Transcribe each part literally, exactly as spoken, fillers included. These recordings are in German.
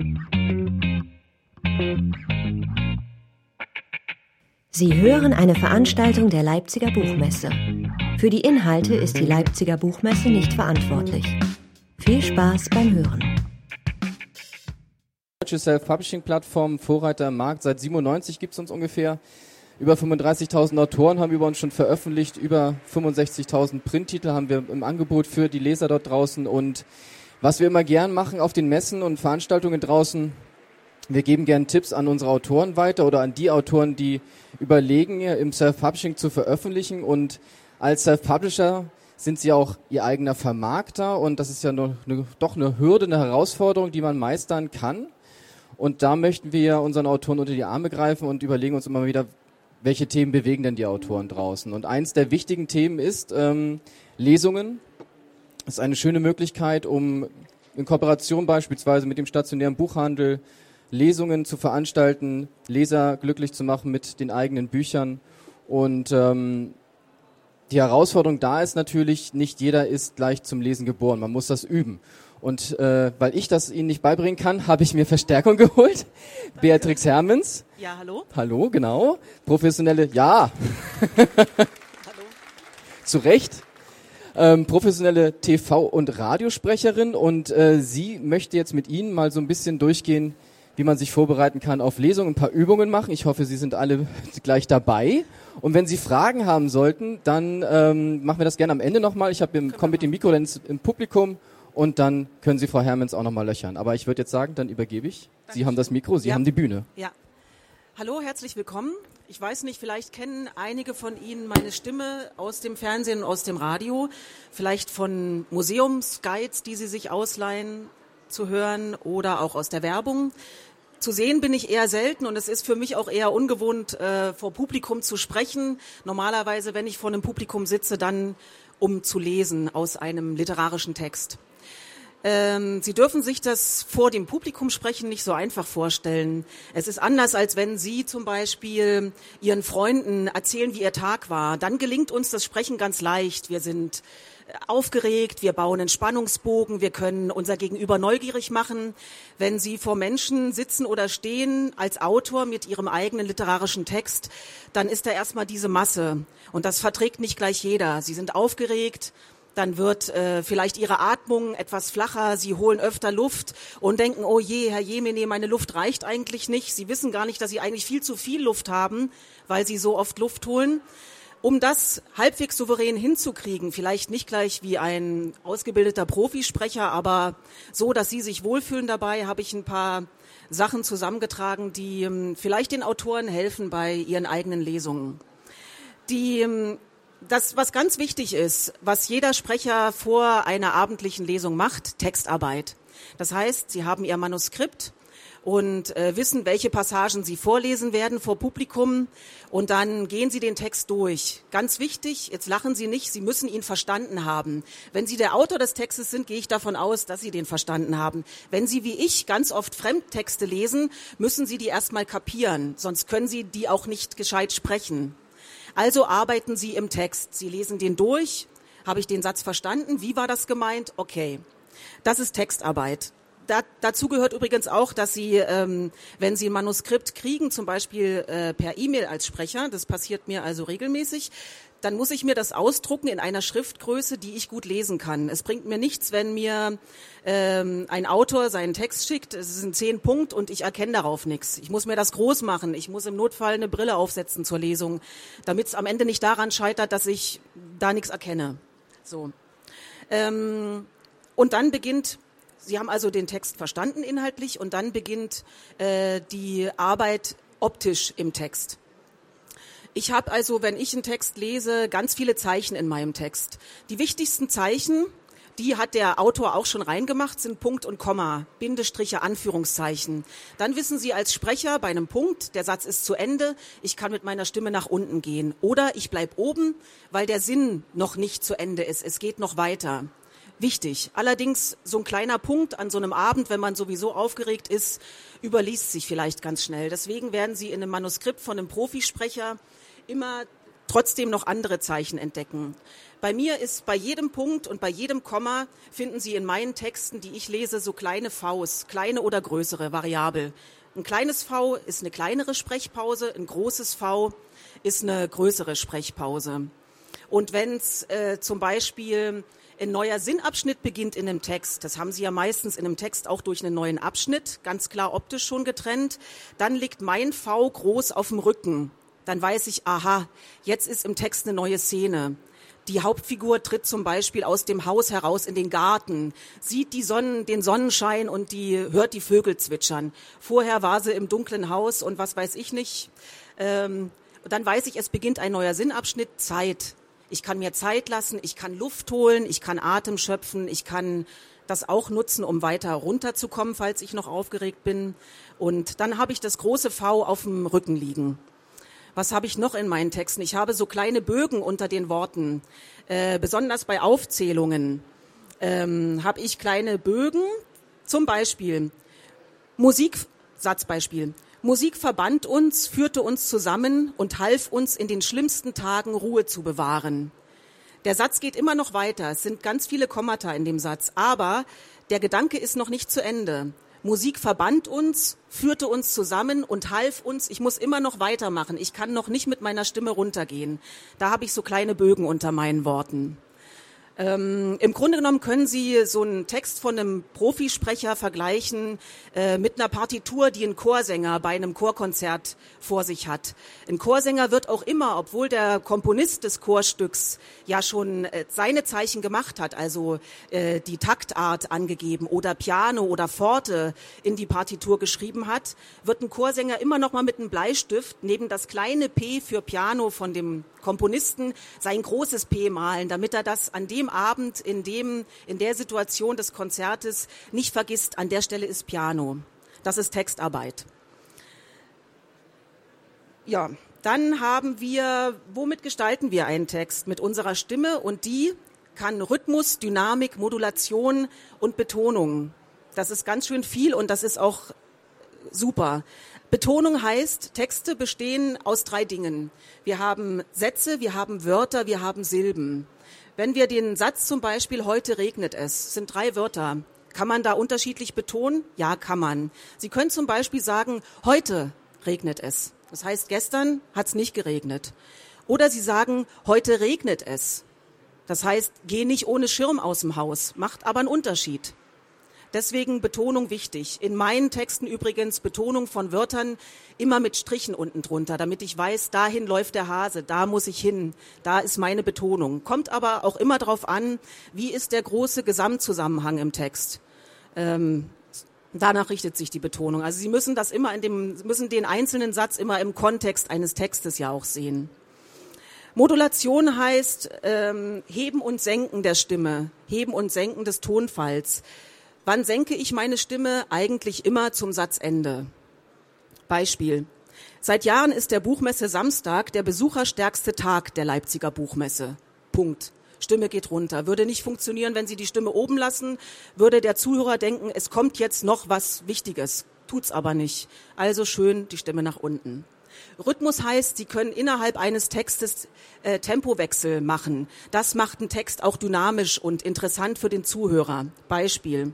Sie hören eine Veranstaltung der Leipziger Buchmesse. Für die Inhalte ist die Leipziger Buchmesse nicht verantwortlich. Viel Spaß beim Hören. Deutsche Self-Publishing-Plattform, Vorreiter im Markt. Seit siebenundneunzig gibt es uns ungefähr. Über fünfunddreißigtausend Autoren haben über uns schon veröffentlicht. Über fünfundsechzigtausend Printtitel haben wir im Angebot für die Leser dort draußen. Und was wir immer gern machen auf den Messen und Veranstaltungen draußen, wir geben gern Tipps an unsere Autoren weiter oder an die Autoren, die überlegen, im Self-Publishing zu veröffentlichen. Und als Self-Publisher sind sie auch ihr eigener Vermarkter. Und das ist ja eine, eine, doch eine Hürde, eine Herausforderung, die man meistern kann. Und da möchten wir unseren Autoren unter die Arme greifen und überlegen uns immer wieder, welche Themen bewegen denn die Autoren draußen. Und eins der wichtigen Themen ist ähm, Lesungen. Das ist eine schöne Möglichkeit, um in Kooperation beispielsweise mit dem stationären Buchhandel Lesungen zu veranstalten, Leser glücklich zu machen mit den eigenen Büchern. Und ähm, die Herausforderung da ist natürlich, nicht jeder ist gleich zum Lesen geboren. Man muss das üben. Und äh, weil ich das Ihnen nicht beibringen kann, habe ich mir Verstärkung geholt. Danke. Beatrix Hermans. Ja, hallo. Hallo, genau. Professionelle, ja. Hallo. Zu Recht. Ähm, professionelle T V- und Radiosprecherin. Und äh, sie möchte jetzt mit Ihnen mal so ein bisschen durchgehen, wie man sich vorbereiten kann auf Lesungen, ein paar Übungen machen. Ich hoffe, Sie sind alle gleich dabei. Und wenn Sie Fragen haben sollten, dann ähm, machen wir das gerne am Ende nochmal. Ich habe komme mit dem Mikro dann ins, im Publikum und dann können Sie Frau Hermans auch nochmal löchern. Aber ich würde jetzt sagen, dann übergebe ich. Danke. Sie haben das Mikro, Sie ja. haben die Bühne. Ja. Hallo, herzlich willkommen. Ich weiß nicht, vielleicht kennen einige von Ihnen meine Stimme aus dem Fernsehen und aus dem Radio. Vielleicht von Museumsguides, die Sie sich ausleihen, zu hören oder auch aus der Werbung. Zu sehen bin ich eher selten und es ist für mich auch eher ungewohnt, äh, vor Publikum zu sprechen. Normalerweise, wenn ich vor einem Publikum sitze, dann um zu lesen aus einem literarischen Text. Ähm, Sie dürfen sich das vor dem Publikum sprechen nicht so einfach vorstellen. Es ist anders, als wenn Sie zum Beispiel Ihren Freunden erzählen, wie Ihr Tag war. Dann gelingt uns das Sprechen ganz leicht. Wir sind aufgeregt, wir bauen einen Spannungsbogen, wir können unser Gegenüber neugierig machen. Wenn Sie vor Menschen sitzen oder stehen als Autor mit Ihrem eigenen literarischen Text, dann ist da erstmal diese Masse. Und das verträgt nicht gleich jeder. Sie sind aufgeregt, dann wird äh, vielleicht Ihre Atmung etwas flacher, Sie holen öfter Luft und denken, oh je, Herr Jemine, meine Luft reicht eigentlich nicht. Sie wissen gar nicht, dass Sie eigentlich viel zu viel Luft haben, weil Sie so oft Luft holen. Um das halbwegs souverän hinzukriegen, vielleicht nicht gleich wie ein ausgebildeter Profisprecher, aber so, dass Sie sich wohlfühlen dabei, habe ich ein paar Sachen zusammengetragen, die um, vielleicht den Autoren helfen bei ihren eigenen Lesungen. Die, um, das, was ganz wichtig ist, was jeder Sprecher vor einer abendlichen Lesung macht, Textarbeit. Das heißt, Sie haben Ihr Manuskript und äh, wissen, welche Passagen Sie vorlesen werden vor Publikum und dann gehen Sie den Text durch. Ganz wichtig, jetzt lachen Sie nicht, Sie müssen ihn verstanden haben. Wenn Sie der Autor des Textes sind, gehe ich davon aus, dass Sie den verstanden haben. Wenn Sie wie ich ganz oft Fremdtexte lesen, müssen Sie die erstmal kapieren, sonst können Sie die auch nicht gescheit sprechen. Also arbeiten Sie im Text. Sie lesen den durch. Habe ich den Satz verstanden? Wie war das gemeint? Okay, das ist Textarbeit. Da, dazu gehört übrigens auch, dass Sie, ähm, wenn Sie ein Manuskript kriegen, zum Beispiel äh, per E-Mail als Sprecher, das passiert mir also regelmäßig, dann muss ich mir das ausdrucken in einer Schriftgröße, die ich gut lesen kann. Es bringt mir nichts, wenn mir ähm, ein Autor seinen Text schickt, es ist ein zehn Punkt und ich erkenne darauf nichts. Ich muss mir das groß machen, ich muss im Notfall eine Brille aufsetzen zur Lesung, damit es am Ende nicht daran scheitert, dass ich da nichts erkenne. So. Ähm, und dann beginnt Sie haben also den Text verstanden inhaltlich und dann beginnt äh, die Arbeit optisch im Text. Ich habe also, wenn ich einen Text lese, ganz viele Zeichen in meinem Text. Die wichtigsten Zeichen, die hat der Autor auch schon reingemacht, sind Punkt und Komma, Bindestriche, Anführungszeichen. Dann wissen Sie als Sprecher bei einem Punkt, der Satz ist zu Ende, ich kann mit meiner Stimme nach unten gehen. Oder ich bleib oben, weil der Sinn noch nicht zu Ende ist, es geht noch weiter. Wichtig. Allerdings so ein kleiner Punkt an so einem Abend, wenn man sowieso aufgeregt ist, überliest sich vielleicht ganz schnell. Deswegen werden Sie in einem Manuskript von einem Profisprecher immer trotzdem noch andere Zeichen entdecken. Bei mir ist bei jedem Punkt und bei jedem Komma finden Sie in meinen Texten, die ich lese, so kleine Vs, kleine oder größere, variabel. Ein kleines V ist eine kleinere Sprechpause, ein großes V ist eine größere Sprechpause. Und wenn es äh, zum Beispiel ein neuer Sinnabschnitt beginnt in einem Text, das haben Sie ja meistens in einem Text auch durch einen neuen Abschnitt, ganz klar optisch schon getrennt, dann liegt mein V groß auf dem Rücken. Dann weiß ich, aha, jetzt ist im Text eine neue Szene. Die Hauptfigur tritt zum Beispiel aus dem Haus heraus in den Garten, sieht die Sonnen, den Sonnenschein und die, hört die Vögel zwitschern. Vorher war sie im dunklen Haus und was weiß ich nicht. Ähm, dann weiß ich, es beginnt ein neuer Sinnabschnitt, Zeit. Ich kann mir Zeit lassen, ich kann Luft holen, ich kann Atem schöpfen, ich kann das auch nutzen, um weiter runterzukommen, falls ich noch aufgeregt bin. Und dann habe ich das große V auf dem Rücken liegen. Was habe ich noch in meinen Texten? Ich habe so kleine Bögen unter den Worten. Äh, besonders bei Aufzählungen ähm, habe ich kleine Bögen. Zum Beispiel Musik, Satzbeispiel. Musik verband uns, führte uns zusammen und half uns in den schlimmsten Tagen Ruhe zu bewahren. Der Satz geht immer noch weiter. Es sind ganz viele Kommata in dem Satz. Aber der Gedanke ist noch nicht zu Ende. Musik verband uns, führte uns zusammen und half uns. Ich muss immer noch weitermachen. Ich kann noch nicht mit meiner Stimme runtergehen. Da habe ich so kleine Bögen unter meinen Worten. Ähm, im Grunde genommen können Sie so einen Text von einem Profisprecher vergleichen äh, mit einer Partitur, die ein Chorsänger bei einem Chorkonzert vor sich hat. Ein Chorsänger wird auch immer, obwohl der Komponist des Chorstücks ja schon äh, seine Zeichen gemacht hat, also äh, die Taktart angegeben oder Piano oder Forte in die Partitur geschrieben hat, wird ein Chorsänger immer noch mal mit einem Bleistift neben das kleine P für Piano von dem Komponisten sein großes P malen, damit er das an dem Abend, in dem, in der Situation des Konzertes nicht vergisst, an der Stelle ist Piano. Das ist Textarbeit. Ja, dann haben wir, womit gestalten wir einen Text? Mit unserer Stimme, und die kann Rhythmus, Dynamik, Modulation und Betonung. Das ist ganz schön viel und das ist auch super. Betonung heißt, Texte bestehen aus drei Dingen. Wir haben Sätze, wir haben Wörter, wir haben Silben. Wenn wir den Satz zum Beispiel, heute regnet es, sind drei Wörter. Kann man da unterschiedlich betonen? Ja, kann man. Sie können zum Beispiel sagen, heute regnet es. Das heißt, gestern hat es nicht geregnet. Oder Sie sagen, heute regnet es. Das heißt, geh nicht ohne Schirm aus dem Haus, macht aber einen Unterschied. Deswegen Betonung wichtig. In meinen Texten übrigens Betonung von Wörtern immer mit Strichen unten drunter, damit ich weiß, dahin läuft der Hase, da muss ich hin, da ist meine Betonung. Kommt aber auch immer darauf an, wie ist der große Gesamtzusammenhang im Text. Ähm, danach richtet sich die Betonung. Also Sie müssen das immer in dem, müssen den einzelnen Satz immer im Kontext eines Textes ja auch sehen. Modulation heißt ähm, Heben und Senken der Stimme, Heben und Senken des Tonfalls. Wann senke ich meine Stimme? Eigentlich immer zum Satzende. Beispiel. Seit Jahren ist der Buchmesse Samstag der besucherstärkste Tag der Leipziger Buchmesse. Punkt. Stimme geht runter. Würde nicht funktionieren, wenn Sie die Stimme oben lassen, würde der Zuhörer denken, es kommt jetzt noch was Wichtiges. Tut's aber nicht. Also schön die Stimme nach unten. Rhythmus heißt, Sie können innerhalb eines Textes äh, Tempowechsel machen. Das macht einen Text auch dynamisch und interessant für den Zuhörer. Beispiel.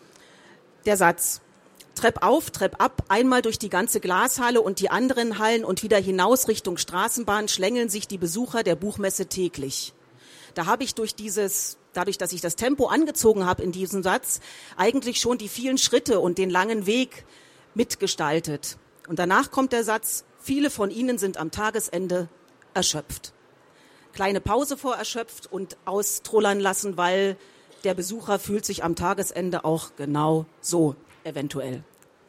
Der Satz, Trepp auf, Trepp ab, einmal durch die ganze Glashalle und die anderen Hallen und wieder hinaus Richtung Straßenbahn schlängeln sich die Besucher der Buchmesse täglich. Da habe ich durch dieses, dadurch, dass ich das Tempo angezogen habe in diesem Satz, eigentlich schon die vielen Schritte und den langen Weg mitgestaltet. Und danach kommt der Satz, viele von Ihnen sind am Tagesende erschöpft. Kleine Pause vor erschöpft und austrullern lassen, weil der Besucher fühlt sich am Tagesende auch genau so, eventuell.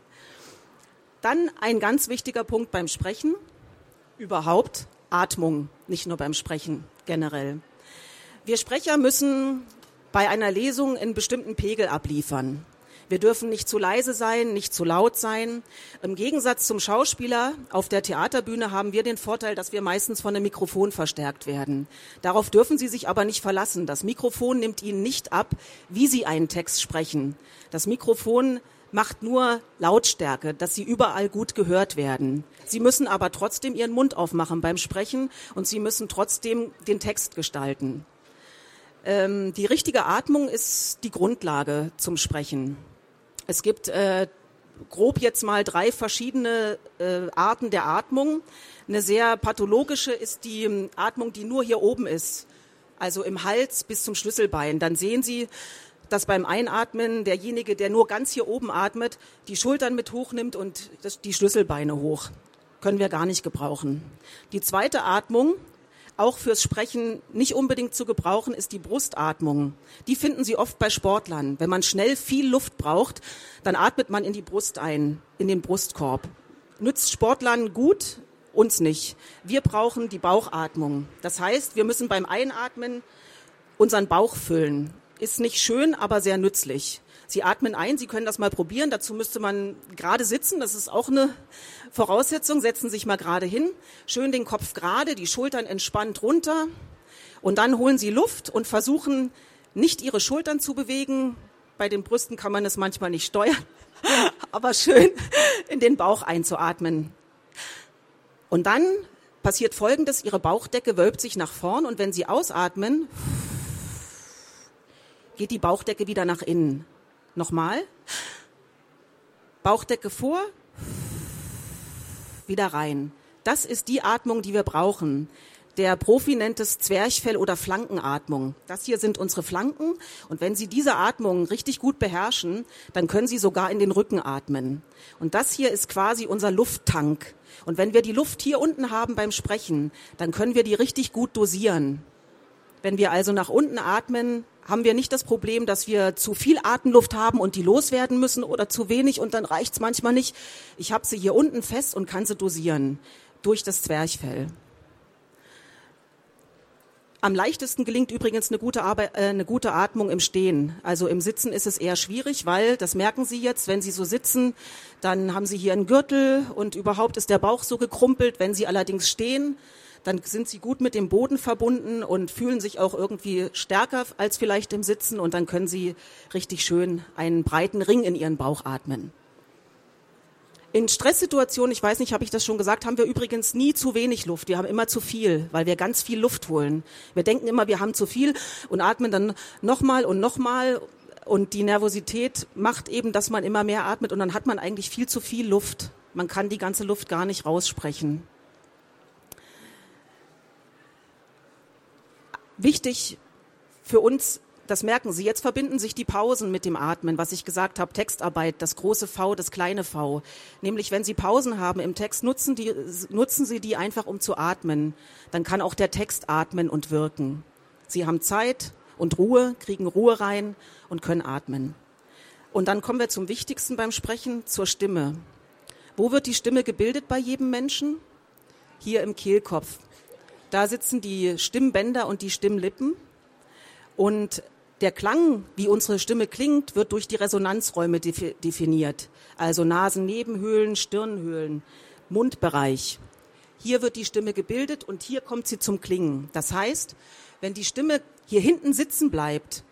Dann ein ganz wichtiger Punkt beim Sprechen, überhaupt Atmung, nicht nur beim Sprechen generell. Wir Sprecher müssen bei einer Lesung einen bestimmten Pegel abliefern. Wir dürfen nicht zu leise sein, nicht zu laut sein. Im Gegensatz zum Schauspieler auf der Theaterbühne haben wir den Vorteil, dass wir meistens von einem Mikrofon verstärkt werden. Darauf dürfen Sie sich aber nicht verlassen. Das Mikrofon nimmt Ihnen nicht ab, wie Sie einen Text sprechen. Das Mikrofon macht nur Lautstärke, dass sie überall gut gehört werden. Sie müssen aber trotzdem ihren Mund aufmachen beim Sprechen und sie müssen trotzdem den Text gestalten. Ähm, die richtige Atmung ist die Grundlage zum Sprechen. Es gibt äh, grob jetzt mal drei verschiedene äh, Arten der Atmung. Eine sehr pathologische ist die Atmung, die nur hier oben ist, also im Hals bis zum Schlüsselbein. Dann sehen Sie, dass beim Einatmen derjenige, der nur ganz hier oben atmet, die Schultern mit hochnimmt und das, die Schlüsselbeine hoch. Können wir gar nicht gebrauchen. Die zweite Atmung, auch fürs Sprechen nicht unbedingt zu gebrauchen, ist die Brustatmung. Die finden Sie oft bei Sportlern. Wenn man schnell viel Luft braucht, dann atmet man in die Brust ein, in den Brustkorb. Nützt Sportlern gut, uns nicht. Wir brauchen die Bauchatmung. Das heißt, wir müssen beim Einatmen unseren Bauch füllen. Ist nicht schön, aber sehr nützlich. Sie atmen ein, Sie können das mal probieren. Dazu müsste man gerade sitzen. Das ist auch eine Voraussetzung. Setzen Sie sich mal gerade hin. Schön den Kopf gerade, die Schultern entspannt runter. Und dann holen Sie Luft und versuchen, nicht Ihre Schultern zu bewegen. Bei den Brüsten kann man es manchmal nicht steuern. Aber schön in den Bauch einzuatmen. Und dann passiert Folgendes. Ihre Bauchdecke wölbt sich nach vorn. Und wenn Sie ausatmen, geht die Bauchdecke wieder nach innen. Nochmal. Bauchdecke vor, wieder rein. Das ist die Atmung, die wir brauchen. Der Profi nennt es Zwerchfell- oder Flankenatmung. Das hier sind unsere Flanken. Und wenn Sie diese Atmung richtig gut beherrschen, dann können Sie sogar in den Rücken atmen. Und das hier ist quasi unser Lufttank. Und wenn wir die Luft hier unten haben beim Sprechen, dann können wir die richtig gut dosieren. Wenn wir also nach unten atmen, haben wir nicht das Problem, dass wir zu viel Atemluft haben und die loswerden müssen oder zu wenig und dann reicht's manchmal nicht. Ich habe sie hier unten fest und kann sie dosieren durch das Zwerchfell. Am leichtesten gelingt übrigens eine gute, Arbeit, äh, eine gute Atmung im Stehen. Also im Sitzen ist es eher schwierig, weil, das merken Sie jetzt, wenn Sie so sitzen, dann haben Sie hier einen Gürtel und überhaupt ist der Bauch so gekrumpelt. Wenn Sie allerdings stehen, dann sind Sie gut mit dem Boden verbunden und fühlen sich auch irgendwie stärker als vielleicht im Sitzen und dann können Sie richtig schön einen breiten Ring in Ihren Bauch atmen. In Stresssituationen, ich weiß nicht, habe ich das schon gesagt, haben wir übrigens nie zu wenig Luft. Wir haben immer zu viel, weil wir ganz viel Luft holen. Wir denken immer, wir haben zu viel und atmen dann nochmal und nochmal. Und die Nervosität macht eben, dass man immer mehr atmet und dann hat man eigentlich viel zu viel Luft. Man kann die ganze Luft gar nicht raussprechen. Wichtig für uns, das merken Sie, jetzt verbinden sich die Pausen mit dem Atmen, was ich gesagt habe, Textarbeit, das große V, das kleine V. Nämlich, wenn Sie Pausen haben im Text, nutzen, die, nutzen Sie die einfach, um zu atmen. Dann kann auch der Text atmen und wirken. Sie haben Zeit und Ruhe, kriegen Ruhe rein und können atmen. Und dann kommen wir zum Wichtigsten beim Sprechen, zur Stimme. Wo wird die Stimme gebildet bei jedem Menschen? Hier im Kehlkopf. Da sitzen die Stimmbänder und die Stimmlippen. Und der Klang, wie unsere Stimme klingt, wird durch die Resonanzräume definiert. Also Nasennebenhöhlen, Stirnhöhlen, Mundbereich. Hier wird die Stimme gebildet und hier kommt sie zum Klingen. Das heißt, wenn die Stimme hier hinten sitzen bleibt,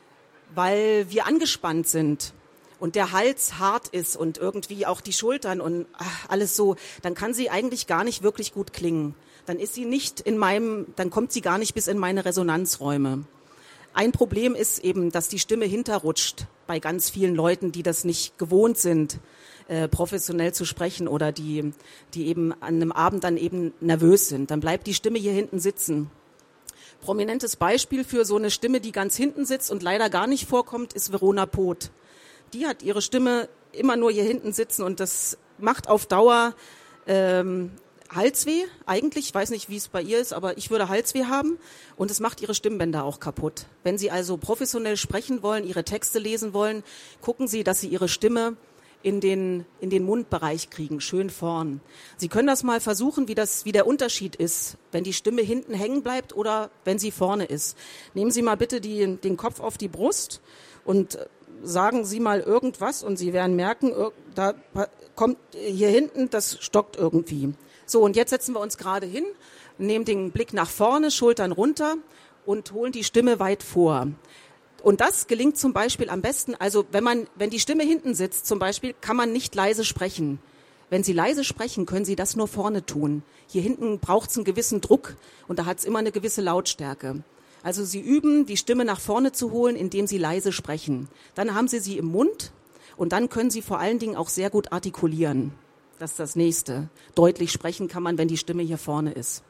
weil wir angespannt sind und der Hals hart ist und irgendwie auch die Schultern und ach, alles so, dann kann sie eigentlich gar nicht wirklich gut klingen. Dann ist sie nicht in meinem, dann kommt sie gar nicht bis in meine Resonanzräume. Ein Problem ist eben, dass die Stimme hinterrutscht bei ganz vielen Leuten, die das nicht gewohnt sind, äh, professionell zu sprechen oder die, die eben an einem Abend dann eben nervös sind. Dann bleibt die Stimme hier hinten sitzen. Prominentes Beispiel für so eine Stimme, die ganz hinten sitzt und leider gar nicht vorkommt, ist Verona Poth. Die hat ihre Stimme immer nur hier hinten sitzen und das macht auf Dauer ähm, Halsweh, eigentlich, ich weiß nicht, wie es bei ihr ist, aber ich würde Halsweh haben und es macht ihre Stimmbänder auch kaputt. Wenn Sie also professionell sprechen wollen, Ihre Texte lesen wollen, gucken Sie, dass Sie Ihre Stimme in den, in den Mundbereich kriegen, schön vorn. Sie können das mal versuchen, wie das, wie der Unterschied ist, wenn die Stimme hinten hängen bleibt oder wenn sie vorne ist. Nehmen Sie mal bitte die, den Kopf auf die Brust und sagen Sie mal irgendwas und Sie werden merken, da kommt hier hinten, das stockt irgendwie. So, und jetzt setzen wir uns gerade hin, nehmen den Blick nach vorne, Schultern runter und holen die Stimme weit vor. Und das gelingt zum Beispiel am besten, also wenn man, wenn die Stimme hinten sitzt zum Beispiel, kann man nicht leise sprechen. Wenn Sie leise sprechen, können Sie das nur vorne tun. Hier hinten braucht es einen gewissen Druck und da hat es immer eine gewisse Lautstärke. Also Sie üben, die Stimme nach vorne zu holen, indem Sie leise sprechen. Dann haben Sie sie im Mund und dann können Sie vor allen Dingen auch sehr gut artikulieren. Das ist das Nächste. Deutlich sprechen kann man, wenn die Stimme hier vorne ist.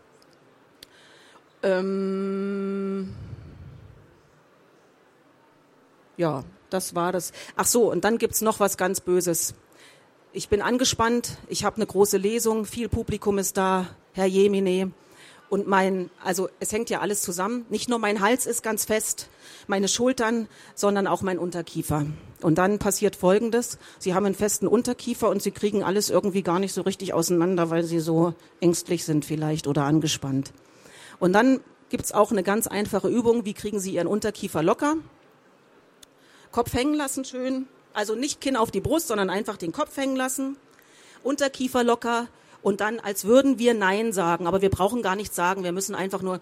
Ähm ja, das war das. Ach so, und dann gibt's noch was ganz Böses. Ich bin angespannt, ich habe eine große Lesung, viel Publikum ist da, Herr Jemine. Und mein, also es hängt ja alles zusammen. Nicht nur mein Hals ist ganz fest, meine Schultern, sondern auch mein Unterkiefer. Und dann passiert Folgendes. Sie haben einen festen Unterkiefer und Sie kriegen alles irgendwie gar nicht so richtig auseinander, weil Sie so ängstlich sind vielleicht oder angespannt. Und dann gibt's auch eine ganz einfache Übung. Wie kriegen Sie Ihren Unterkiefer locker? Kopf hängen lassen schön. Also nicht Kinn auf die Brust, sondern einfach den Kopf hängen lassen. Unterkiefer locker. Und dann, als würden wir Nein sagen, aber wir brauchen gar nichts sagen, wir müssen einfach nur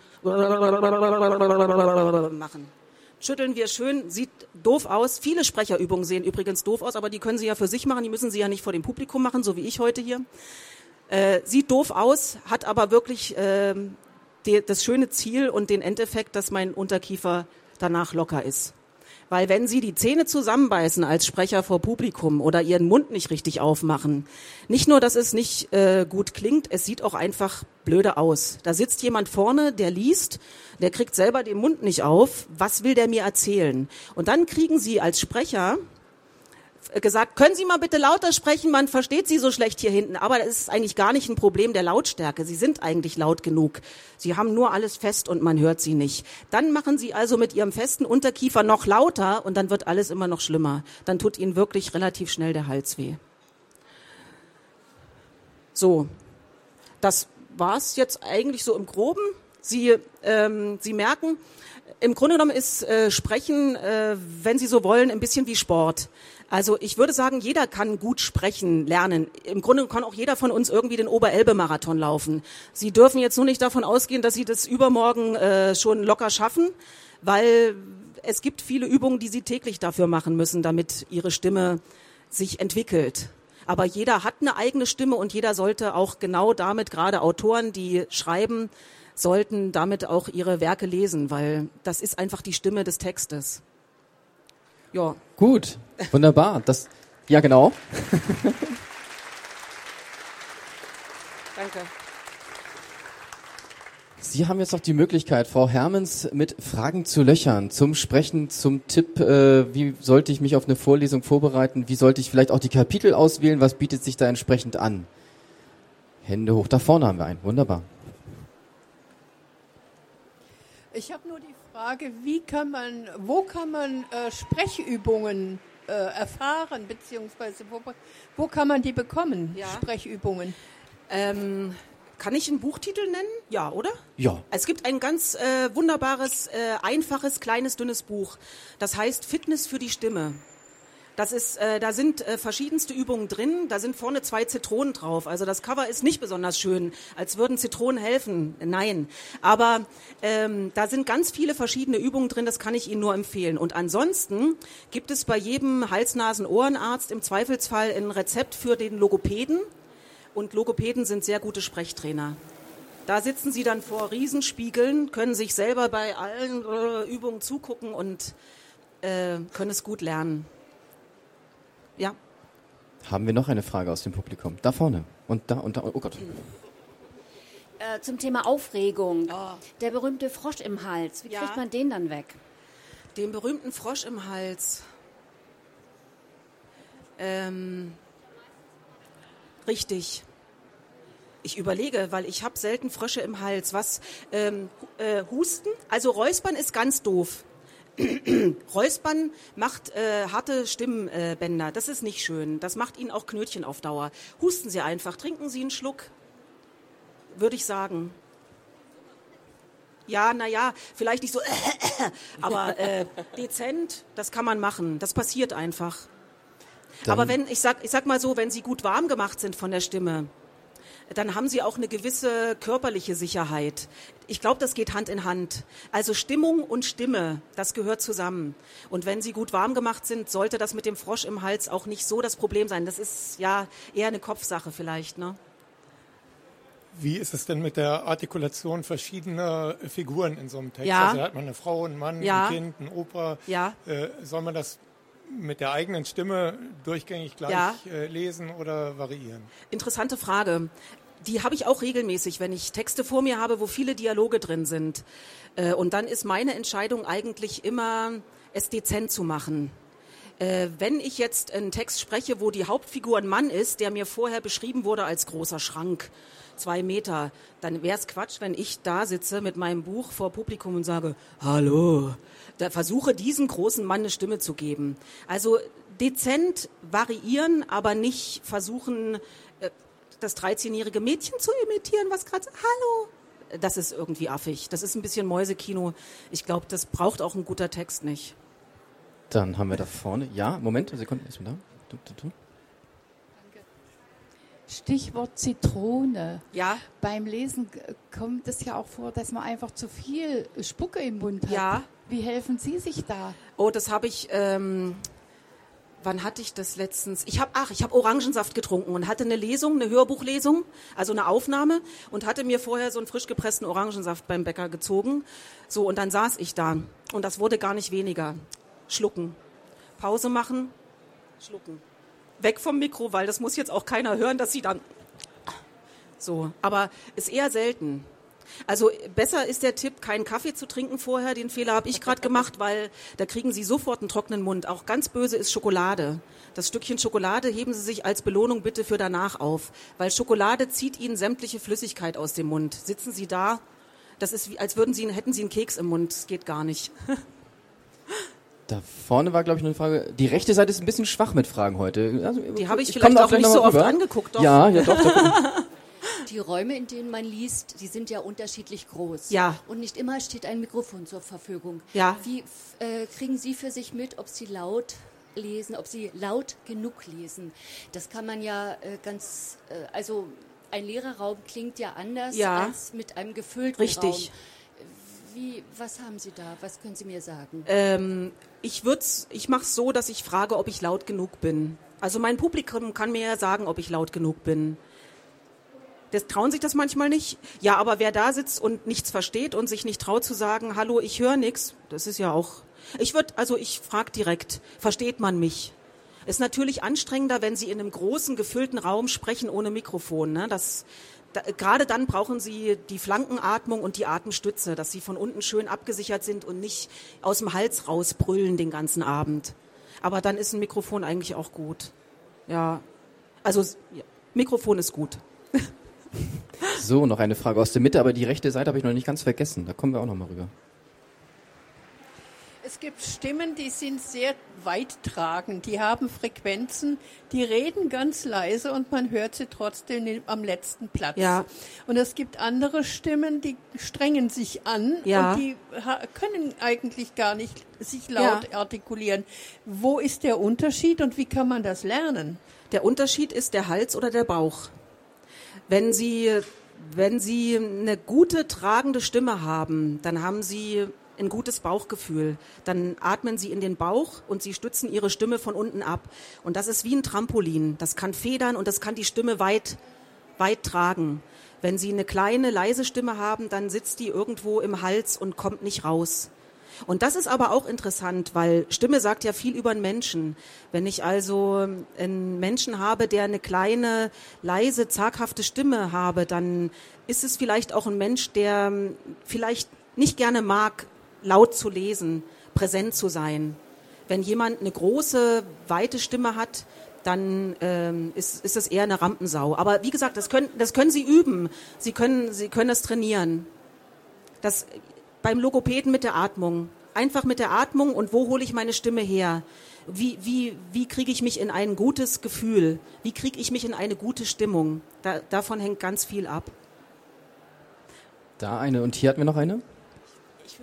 machen. Schütteln wir schön, sieht doof aus. Viele Sprecherübungen sehen übrigens doof aus, aber die können Sie ja für sich machen, die müssen Sie ja nicht vor dem Publikum machen, so wie ich heute hier. Äh, sieht doof aus, hat aber wirklich äh, die, das schöne Ziel und den Endeffekt, dass mein Unterkiefer danach locker ist. Weil wenn Sie die Zähne zusammenbeißen als Sprecher vor Publikum oder Ihren Mund nicht richtig aufmachen, nicht nur, dass es nicht äh, gut klingt, es sieht auch einfach blöde aus. Da sitzt jemand vorne, der liest, der kriegt selber den Mund nicht auf. Was will der mir erzählen? Und dann kriegen Sie als Sprecher gesagt, können Sie mal bitte lauter sprechen, man versteht Sie so schlecht hier hinten. Aber das ist eigentlich gar nicht ein Problem der Lautstärke. Sie sind eigentlich laut genug. Sie haben nur alles fest und man hört Sie nicht. Dann machen Sie also mit Ihrem festen Unterkiefer noch lauter und dann wird alles immer noch schlimmer. Dann tut Ihnen wirklich relativ schnell der Hals weh. So, das war's jetzt eigentlich so im Groben. Sie, ähm, Sie merken, im Grunde genommen ist äh, Sprechen, äh, wenn Sie so wollen, ein bisschen wie Sport. Also ich würde sagen, jeder kann gut sprechen, lernen. Im Grunde kann auch jeder von uns irgendwie den Oberelbe-Marathon laufen. Sie dürfen jetzt nur nicht davon ausgehen, dass Sie das übermorgen äh, schon locker schaffen, weil es gibt viele Übungen, die Sie täglich dafür machen müssen, damit Ihre Stimme sich entwickelt. Aber jeder hat eine eigene Stimme und jeder sollte auch genau damit, gerade Autoren, die schreiben, sollten damit auch ihre Werke lesen, weil das ist einfach die Stimme des Textes. Ja. Gut, wunderbar. Das, ja, genau. Danke. Sie haben jetzt noch die Möglichkeit, Frau Hermens, mit Fragen zu löchern, zum Sprechen, zum Tipp, äh, wie sollte ich mich auf eine Vorlesung vorbereiten, wie sollte ich vielleicht auch die Kapitel auswählen, was bietet sich da entsprechend an? Hände hoch, da vorne haben wir einen, wunderbar. Ich habe nur die Frage, wie kann man, wo kann man äh, Sprechübungen äh, erfahren, beziehungsweise wo, wo kann man die bekommen, ja. Sprechübungen? Ähm, kann ich einen Buchtitel nennen? Ja, oder? Ja. Es gibt ein ganz äh, wunderbares, äh, einfaches, kleines, dünnes Buch. Das heißt Fitness für die Stimme. Das ist, äh, da sind äh, verschiedenste Übungen drin. Da sind vorne zwei Zitronen drauf. Also das Cover ist nicht besonders schön, als würden Zitronen helfen. Nein, aber ähm, da sind ganz viele verschiedene Übungen drin. Das kann ich Ihnen nur empfehlen. Und ansonsten gibt es bei jedem Hals-Nasen-Ohrenarzt im Zweifelsfall ein Rezept für den Logopäden. Und Logopäden sind sehr gute Sprechtrainer. Da sitzen Sie dann vor Riesenspiegeln, können sich selber bei allen äh, Übungen zugucken und äh, können es gut lernen. Ja. Haben wir noch eine Frage aus dem Publikum? Da vorne. Und da und da. Oh Gott. Äh, zum Thema Aufregung. Oh. Der berühmte Frosch im Hals. Wie Ja. kriegt man den dann weg? Den berühmten Frosch im Hals. Ähm, richtig. Ich überlege, weil ich habe selten Frösche im Hals. Was? Ähm, äh, Husten? Also Räuspern ist ganz doof. Räuspern macht äh, harte Stimmbänder. Das ist nicht schön. Das macht Ihnen auch Knötchen auf Dauer. Husten Sie einfach. Trinken Sie einen Schluck. Würde ich sagen. Ja, naja, vielleicht nicht so, aber äh, dezent, das kann man machen. Das passiert einfach. Dann aber wenn, ich sag, ich sag mal so, wenn Sie gut warm gemacht sind von der Stimme, dann haben sie auch eine gewisse körperliche Sicherheit. Ich glaube, das geht Hand in Hand. Also Stimmung und Stimme, das gehört zusammen. Und wenn sie gut warm gemacht sind, sollte das mit dem Frosch im Hals auch nicht so das Problem sein. Das ist ja eher eine Kopfsache vielleicht, ne? Wie ist es denn mit der Artikulation verschiedener Figuren in so einem Text? Ja. Also hat man eine Frau, einen Mann, Ja. ein Kind, ein Opa. Ja. Äh, soll man das mit der eigenen Stimme durchgängig gleich Ja. äh, lesen oder variieren? Interessante Frage. Die habe ich auch regelmäßig, wenn ich Texte vor mir habe, wo viele Dialoge drin sind. Äh, und dann ist meine Entscheidung eigentlich immer, es dezent zu machen. Äh, wenn ich jetzt einen Text spreche, wo die Hauptfigur ein Mann ist, der mir vorher beschrieben wurde als großer Schrank, zwei Meter, dann wäre es Quatsch, wenn ich da sitze mit meinem Buch vor Publikum und sage, hallo, da versuche diesen großen Mann eine Stimme zu geben. Also dezent variieren, aber nicht versuchen, das dreizehnjährige Mädchen zu imitieren, was gerade sagt, hallo. Das ist irgendwie affig. Das ist ein bisschen Mäusekino. Ich glaube, das braucht auch ein guter Text nicht. Dann haben wir da vorne, ja, Moment, Sekunde, ist mir da. Du, du, du. Stichwort Zitrone. Ja. Beim Lesen äh, kommt es ja auch vor, dass man einfach zu viel Spucke im Mund hat. Ja. Wie helfen Sie sich da? Oh, das habe ich, ähm, wann hatte ich das letztens? Ich habe, ach, ich habe Orangensaft getrunken und hatte eine Lesung, eine Hörbuchlesung, also eine Aufnahme und hatte mir vorher so einen frisch gepressten Orangensaft beim Bäcker gezogen. So, und dann saß ich da und das wurde gar nicht weniger. Schlucken. Pause machen, schlucken. Weg vom Mikro, weil das muss jetzt auch keiner hören, dass sie dann so, aber ist eher selten. Also besser ist der Tipp, keinen Kaffee zu trinken vorher. Den Fehler habe ich gerade gemacht, weil da kriegen Sie sofort einen trockenen Mund. Auch ganz böse ist Schokolade. Das Stückchen Schokolade heben Sie sich als Belohnung bitte für danach auf, weil Schokolade zieht Ihnen sämtliche Flüssigkeit aus dem Mund. Sitzen Sie da, das ist wie, als würden Sie, hätten Sie einen Keks im Mund. Das geht gar nicht. Da vorne war, glaube ich, noch eine Frage. Die rechte Seite ist ein bisschen schwach mit Fragen heute. Also, Die habe ich, ich vielleicht auch nicht so oft rüber. angeguckt. Doch. Ja, ja, doch. doch. Die Räume, in denen man liest, die sind ja unterschiedlich groß. Ja. Und nicht immer steht ein Mikrofon zur Verfügung. Ja. Wie äh, kriegen Sie für sich mit, ob Sie laut lesen, ob Sie laut genug lesen? Das kann man ja äh, ganz, äh, also ein leerer Raum klingt ja anders Ja. als mit einem gefüllten Richtig. Raum. Wie, was haben Sie da? Was können Sie mir sagen? Ähm, ich würd's, ich mache es so, dass ich frage, ob ich laut genug bin. Also mein Publikum kann mir ja sagen, ob ich laut genug bin. Das trauen sich das manchmal nicht. Ja, aber wer da sitzt und nichts versteht und sich nicht traut zu sagen, hallo, ich höre nichts, das ist ja auch. Ich würde, also ich frage direkt, versteht man mich? Ist natürlich anstrengender, wenn Sie in einem großen, gefüllten Raum sprechen ohne Mikrofon. Ne? Das, da, gerade dann brauchen Sie die Flankenatmung und die Atemstütze, dass Sie von unten schön abgesichert sind und nicht aus dem Hals rausbrüllen den ganzen Abend. Aber dann ist ein Mikrofon eigentlich auch gut. Ja, also ja, Mikrofon ist gut. So, noch eine Frage aus der Mitte, aber die rechte Seite habe ich noch nicht ganz vergessen. Da kommen wir auch noch mal rüber. Es gibt Stimmen, die sind sehr weittragend, die haben Frequenzen, die reden ganz leise und man hört sie trotzdem am letzten Platz. Ja. Und es gibt andere Stimmen, die strengen sich an Ja. und die ha- können eigentlich gar nicht sich laut Ja. artikulieren. Wo ist der Unterschied und wie kann man das lernen? Der Unterschied ist der Hals oder der Bauch. Wenn Sie, wenn Sie eine gute, tragende Stimme haben, dann haben Sie ein gutes Bauchgefühl. Dann atmen Sie in den Bauch und Sie stützen Ihre Stimme von unten ab. Und das ist wie ein Trampolin. Das kann federn und das kann die Stimme weit, weit tragen. Wenn Sie eine kleine, leise Stimme haben, dann sitzt die irgendwo im Hals und kommt nicht raus. Und das ist aber auch interessant, weil Stimme sagt ja viel über einen Menschen. Wenn ich also einen Menschen habe, der eine kleine, leise, zaghafte Stimme habe, dann ist es vielleicht auch ein Mensch, der vielleicht nicht gerne mag, laut zu lesen, präsent zu sein. Wenn jemand eine große, weite Stimme hat, dann ähm, ist, ist das eher eine Rampensau. Aber wie gesagt, das können, das können Sie üben. Sie können, Sie können das trainieren. Das beim Logopäden mit der Atmung. Einfach mit der Atmung und wo hole ich meine Stimme her? Wie, wie, wie kriege ich mich in ein gutes Gefühl? Wie kriege ich mich in eine gute Stimmung? Da, davon hängt ganz viel ab. Da eine und hier hatten wir noch eine. Ich würde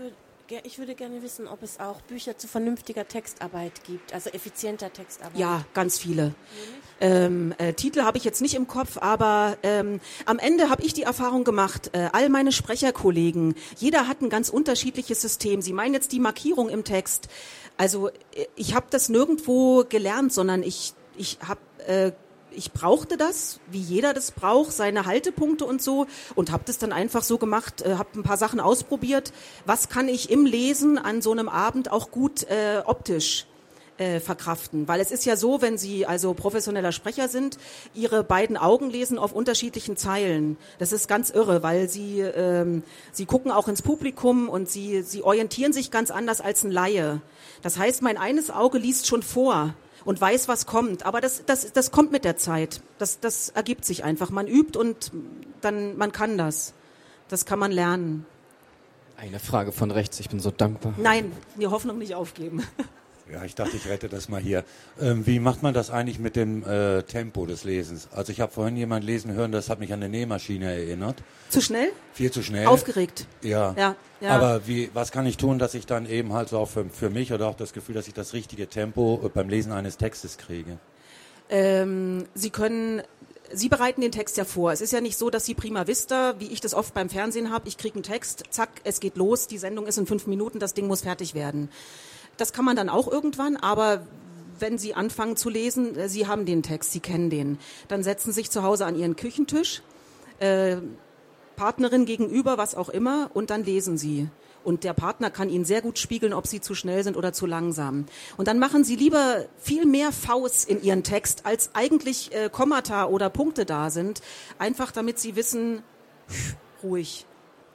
Ich würde gerne wissen, ob es auch Bücher zu vernünftiger Textarbeit gibt, also effizienter Textarbeit. Ja, ganz viele. Ähm, äh, Titel habe ich jetzt nicht im Kopf, aber ähm, am Ende habe ich die Erfahrung gemacht, äh, all meine Sprecherkollegen, jeder hat ein ganz unterschiedliches System. Sie meinen jetzt die Markierung im Text. Also ich habe das nirgendwo gelernt, sondern ich, ich habe... Äh, Ich brauchte das, wie jeder das braucht, seine Haltepunkte und so, und habe das dann einfach so gemacht, äh, habe ein paar Sachen ausprobiert. Was kann ich im Lesen an so einem Abend auch gut äh, optisch äh, verkraften? Weil es ist ja so, wenn Sie also professioneller Sprecher sind, Ihre beiden Augen lesen auf unterschiedlichen Zeilen. Das ist ganz irre, weil Sie ähm, Sie gucken auch ins Publikum und Sie Sie orientieren sich ganz anders als ein Laie. Das heißt, mein eines Auge liest schon vor und weiß, was kommt. Aber das, das, das kommt mit der Zeit. Das, das ergibt sich einfach. Man übt und dann, man kann das. Das kann man lernen. Eine Frage von rechts, ich bin so dankbar. Nein, die Hoffnung nicht aufgeben. Ja, ich dachte, ich rette das mal hier. Ähm, wie macht man das eigentlich mit dem äh, Tempo des Lesens? Also ich habe vorhin jemand lesen hören, das hat mich an eine Nähmaschine erinnert. Zu schnell? Viel zu schnell. Aufgeregt. Ja. Ja, ja. Aber wie, was kann ich tun, dass ich dann eben halt so auch für, für mich oder auch das Gefühl, dass ich das richtige Tempo äh, beim Lesen eines Textes kriege? Ähm, Sie können... Sie bereiten den Text ja vor. Es ist ja nicht so, dass Sie prima vista, wie ich das oft beim Fernsehen habe, ich kriege einen Text, zack, es geht los, die Sendung ist in fünf Minuten, das Ding muss fertig werden. Das kann man dann auch irgendwann, aber wenn Sie anfangen zu lesen, äh, Sie haben den Text, Sie kennen den, dann setzen Sie sich zu Hause an Ihren Küchentisch, äh, Partnerin gegenüber, was auch immer, und dann lesen Sie. Und der Partner kann Ihnen sehr gut spiegeln, ob Sie zu schnell sind oder zu langsam. Und dann machen Sie lieber viel mehr Vs in Ihren Text, als eigentlich äh, Kommata oder Punkte da sind. Einfach damit Sie wissen, ruhig.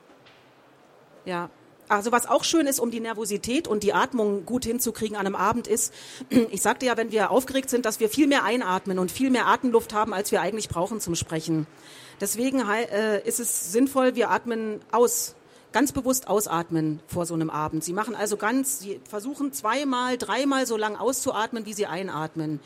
Ja. Also was auch schön ist, um die Nervosität und die Atmung gut hinzukriegen an einem Abend ist, ich sagte ja, wenn wir aufgeregt sind, dass wir viel mehr einatmen und viel mehr Atemluft haben, als wir eigentlich brauchen zum Sprechen. Deswegen äh, ist es sinnvoll, wir atmen aus. Ganz bewusst ausatmen vor so einem Abend. Sie machen also ganz, Sie versuchen zweimal, dreimal so lang auszuatmen, wie Sie einatmen.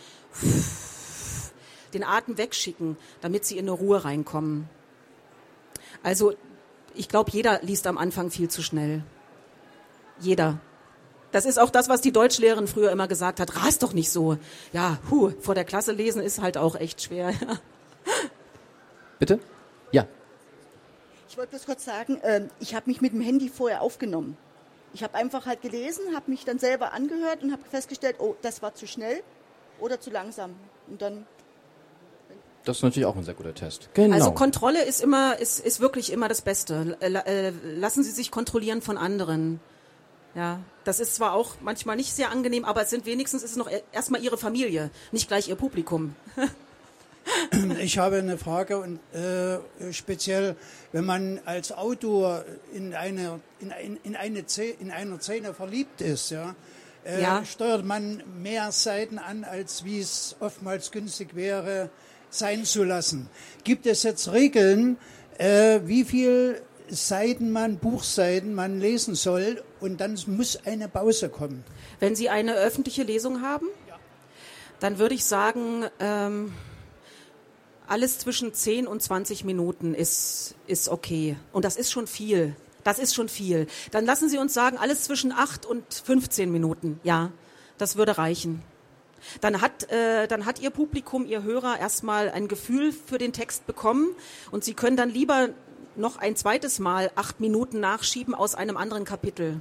Den Atem wegschicken, damit Sie in eine Ruhe reinkommen. Also, ich glaube, jeder liest am Anfang viel zu schnell. Jeder. Das ist auch das, was die Deutschlehrerin früher immer gesagt hat. Ras doch nicht so. Ja, hu, vor der Klasse lesen ist halt auch echt schwer. Bitte? Ja. Ich wollte bloß kurz sagen, äh, ich habe mich mit dem Handy vorher aufgenommen. Ich habe einfach halt gelesen, habe mich dann selber angehört und habe festgestellt, oh, das war zu schnell oder zu langsam. Und dann... Das ist natürlich auch ein sehr guter Test. Genau. Also Kontrolle ist immer, ist, ist wirklich immer das Beste. Lassen Sie sich kontrollieren von anderen. Ja, das ist zwar auch manchmal nicht sehr angenehm, aber es sind wenigstens ist es noch erstmal Ihre Familie, nicht gleich Ihr Publikum. Ich habe eine Frage und äh, speziell, wenn man als Autor in eine in, ein, in eine Szene, in einer Szene verliebt ist, ja, äh, ja, steuert man mehr Seiten an, als wie es oftmals günstig wäre, sein zu lassen. Gibt es jetzt Regeln, äh, wie viel Seiten man, Buchseiten man lesen soll, und dann muss eine Pause kommen? Wenn Sie eine öffentliche Lesung haben, ja, dann würde ich sagen, ähm, alles zwischen zehn und zwanzig Minuten ist, ist okay. Und das ist schon viel. Das ist schon viel. Dann lassen Sie uns sagen, alles zwischen acht und fünfzehn Minuten. Ja, das würde reichen. Dann hat, äh, dann hat Ihr Publikum, Ihr Hörer erstmal ein Gefühl für den Text bekommen, und Sie können dann lieber noch ein zweites Mal acht Minuten nachschieben aus einem anderen Kapitel.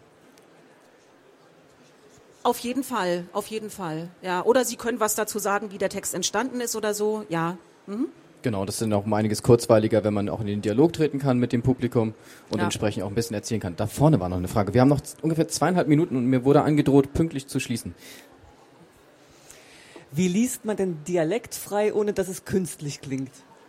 Auf jeden Fall, auf jeden Fall. Ja, oder Sie können was dazu sagen, wie der Text entstanden ist oder so. Ja. Mhm. Genau, das ist dann auch um einiges kurzweiliger, wenn man auch in den Dialog treten kann mit dem Publikum und ja, entsprechend auch ein bisschen erzählen kann. Da vorne war noch eine Frage. Wir haben noch ungefähr zweieinhalb Minuten und mir wurde angedroht, pünktlich zu schließen. Wie liest man denn dialektfrei, ohne dass es künstlich klingt?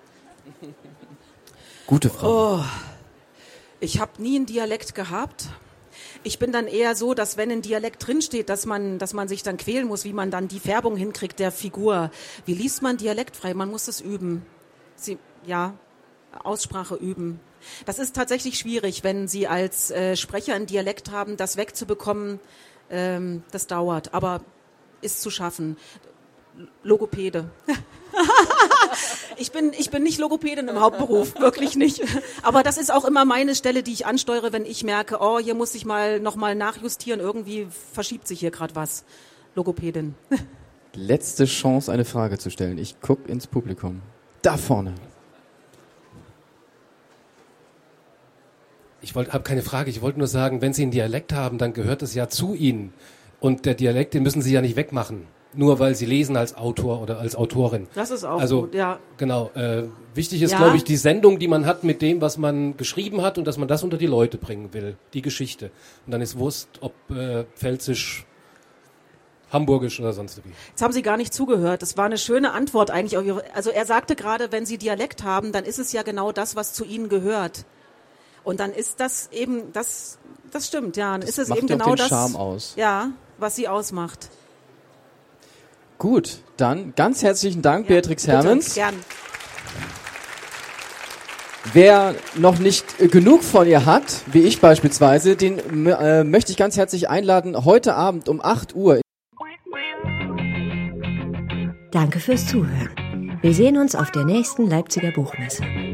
Gute Frage. Oh, ich habe nie einen Dialekt gehabt. Ich bin dann eher so, dass wenn ein Dialekt drinsteht, dass man, dass man sich dann quälen muss, wie man dann die Färbung hinkriegt der Figur. Wie liest man dialektfrei? Man muss es üben. Sie, ja, Aussprache üben. Das ist tatsächlich schwierig, wenn Sie als äh, Sprecher einen Dialekt haben, das wegzubekommen, ähm, das dauert, aber ist zu schaffen. Logopäde. Ich bin, ich bin nicht Logopädin im Hauptberuf, wirklich nicht. Aber das ist auch immer meine Stelle, die ich ansteuere, wenn ich merke, oh, hier muss ich mal nochmal nachjustieren, irgendwie verschiebt sich hier gerade was. Logopädin. Letzte Chance, eine Frage zu stellen. Ich gucke ins Publikum. Da vorne. Ich habe keine Frage, ich wollte nur sagen, wenn Sie einen Dialekt haben, dann gehört es ja zu Ihnen. Und der Dialekt, den müssen Sie ja nicht wegmachen, nur weil Sie lesen als Autor oder als Autorin. Das ist auch also, gut, ja. Genau. Äh, wichtig ist, Ja. glaube ich, die Sendung, die man hat mit dem, was man geschrieben hat und dass man das unter die Leute bringen will, die Geschichte. Und dann ist Wurst, ob äh, Pfälzisch, Hamburgisch oder sonst wie. Jetzt haben Sie gar nicht zugehört. Das war eine schöne Antwort eigentlich. Also er sagte gerade, wenn Sie Dialekt haben, dann ist es ja genau das, was zu Ihnen gehört. Und dann ist das eben, das, das stimmt, ja. Dann Das ist es macht eben doch genau den das, Charme aus. ja, was Sie ausmacht. Gut, dann ganz herzlichen Dank, Ja, Beatrix bitte, Hermans. Gern. Wer noch nicht äh, genug von ihr hat, wie ich beispielsweise, den äh, möchte ich ganz herzlich einladen, heute Abend um acht Uhr. Danke fürs Zuhören. Wir sehen uns auf der nächsten Leipziger Buchmesse.